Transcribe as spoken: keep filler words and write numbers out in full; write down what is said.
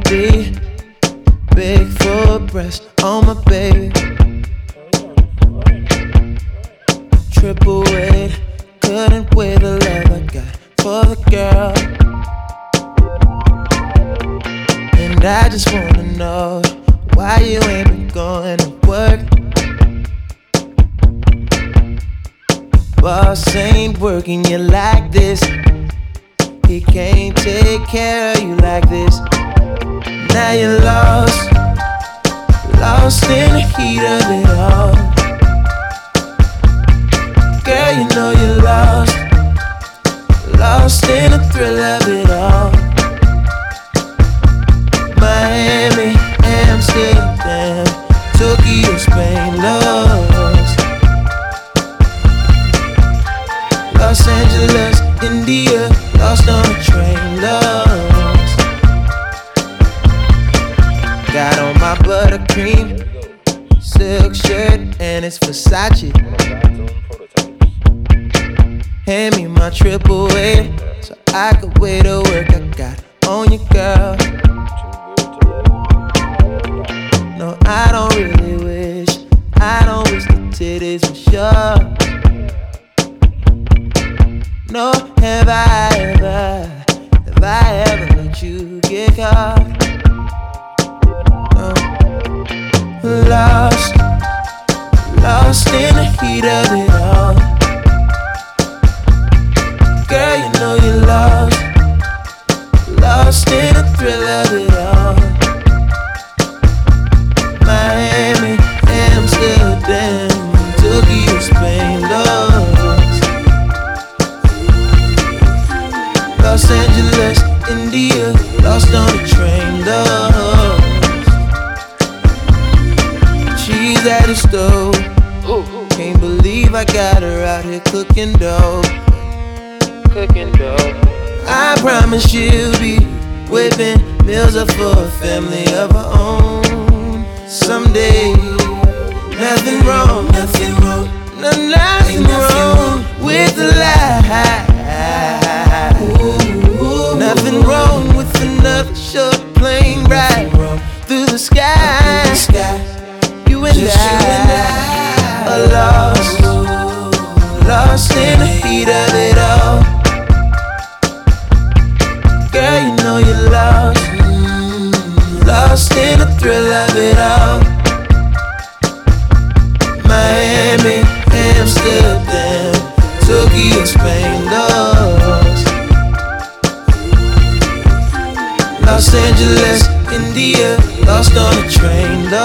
D, big full breast on my baby. Triple weight, couldn't weigh the love I got for the girl. And I just wanna know why you ain't been going to work. Boss ain't working you like this. He can't take care of you like this. Now you're lost, lost in the heat of it all. Girl, you know you're lost, lost in the thrill of it all. Miami, Amsterdam, Tokyo, Spain, lost. Los Angeles, India, lost on a train, lost. Got on my buttercream silk shirt and it's Versace. Hand me my triple A so I could weigh the work I got on you, girl. No, I don't really wish, I don't wish the titties were sure. No, have I ever, have I ever let you get caught? No. Lost, lost in the heat of it all. Girl, you know you're lost, lost in the thrill of it all. Miami, Amsterdam, Tokyo, Spain, lost. Los Angeles, India, lost on the train, lost. She's at the stove, can't believe I got her out here cooking dough. Cooking dough. I promise she'll be whipping meals up for a family of her own someday. Nothing wrong, nothing wrong, no, nothing wrong with the lie. Nothing wrong with another short plane ride through the sky. You and I are lost, lost in the heat of it all. Girl, you know you're lost, lost in the thrill of it all. Miami, Amsterdam, Tokyo, Spain, lost. Los Angeles, India, lost on a train, lost.